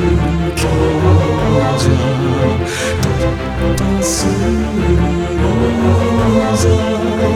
今日じゃ突破するのさ。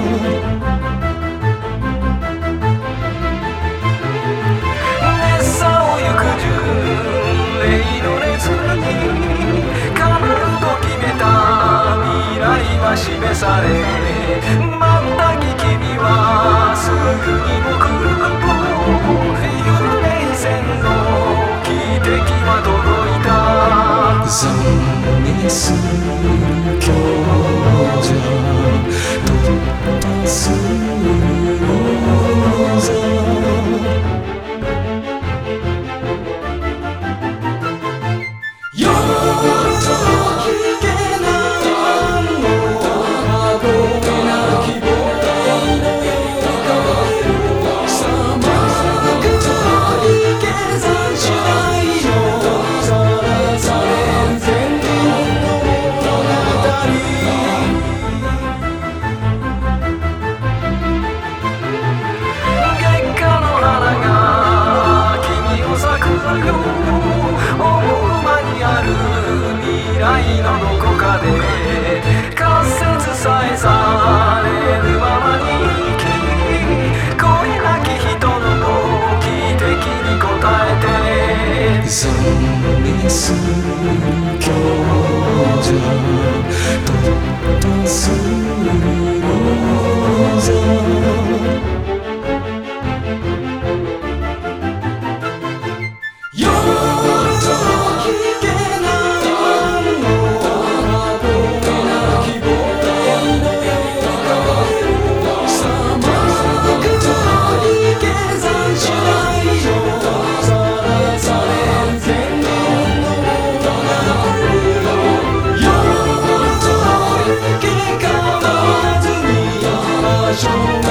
示されまた君はすぐにも来ると幽霊船の汽笛は届いた。 残念する今日じゃ突破するのさ。 のどこかで仮説さえされるままに生き恋なき人の汽笛に応えて。 残念する今日じゃ突破するのさ。Show